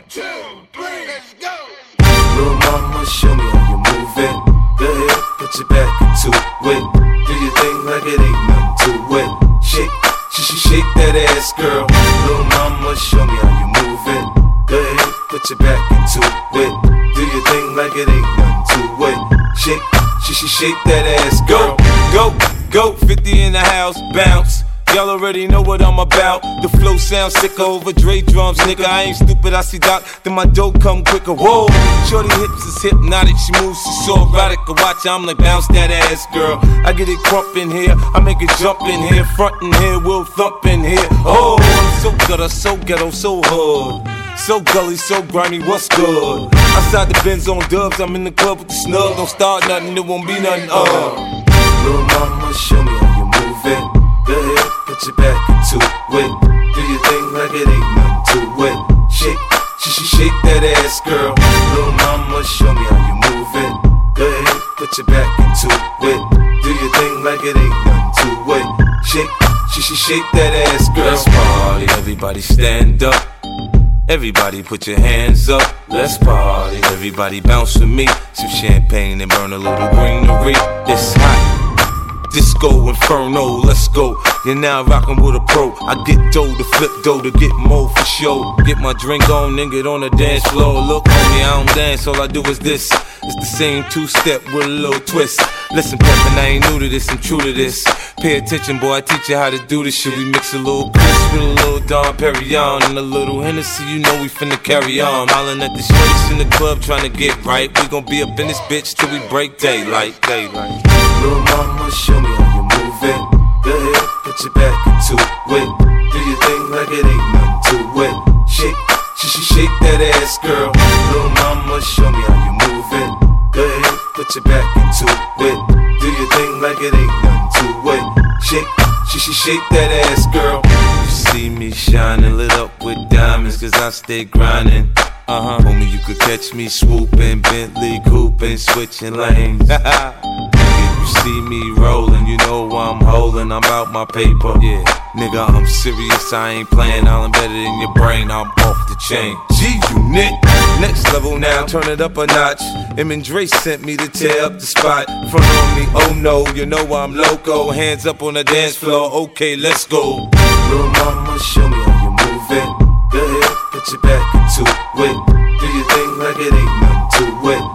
2, 3, let's go. Little mama, show me how you move it. Go ahead, put your back into it. Do your thing like it ain't nothing to it. Shake that ass, girl. Little mama, show me how you move it. Go ahead, put your back into it. Do your thing like it ain't nothing to it. Shake that ass, girl. Go, 50 in the house, bounce. Y'all already know what I'm about. The flow sounds sicker over Dre drums, nigga. I ain't stupid, I see Doc, then my dough come quicker. Whoa, shorty hips is hypnotic, she moves, she's so erotic. I watch, I'm like, bounce that ass, girl. I get it crump in here, I make it jump in here, front in here, we'll thump in here. Oh, I'm so gutter, so ghetto, so hood. So gully, so grimy, what's good? Outside the Benz on dubs, I'm in the club with the snug. Don't start nothing, it won't be nothing, Little mama, show me how you move it. Go ahead, put your back into it. Do your thing like it ain't nothing to it. Shake that ass, girl. Little mama, show me how you move it. Go ahead, put your back into it. Do your thing like it ain't nothing to it. Shake that ass, girl. Let's party, everybody stand up. Everybody put your hands up, let's party. Everybody bounce with me, some champagne and burn a little greenery. It's hot, disco inferno, let's go. You're now rockin' with a pro. I get dough to flip dough to get more for show. Get my drink on, then get on the dance floor. Look on me, I don't dance, all I do is this. It's the same two-step with a little twist. Listen, Peppin', I ain't new to this, I'm true to this. Pay attention, boy, I teach you how to do this shit. We mix a little Chris with a little Dom Perignon and a little Hennessy, you know we finna carry on. Hollin' at the shorties in the club tryna get right. We gon' be up in this bitch till we break daylight. Little mama, show me how you move it. Go ahead, put your back into it. Do your thing like it ain't nothing to it. Shake that ass, girl. Little mama, show me how you move it. Go ahead, put your back into it. Do your thing like it ain't nothing to it. Shake that ass, girl. You see me shining, lit up with diamonds, cause I stay grinding. Homie, you could catch me swooping, Bentley cooping, switching lanes. If you see me rolling, you know I'm holding, I'm out my paper. Yeah, nigga, I'm serious, I ain't playing, I'll embed it in your brain, I'm off the chain. G-Unit, next level now, turn it up a notch. Em and Dre sent me to tear up the spot. Front on me, oh no, you know I'm loco. Hands up on the dance floor, okay, let's go. Little mama, show me how you move it. Go ahead, put your back into it. Do your thing like it ain't nothing to it.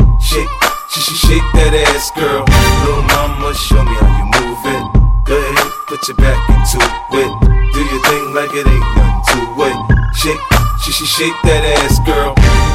Shake that ass, girl. Little mama, show me how you move it. Go ahead, put your back into it. Do your thing like it ain't nothing to it. Shake that ass, girl.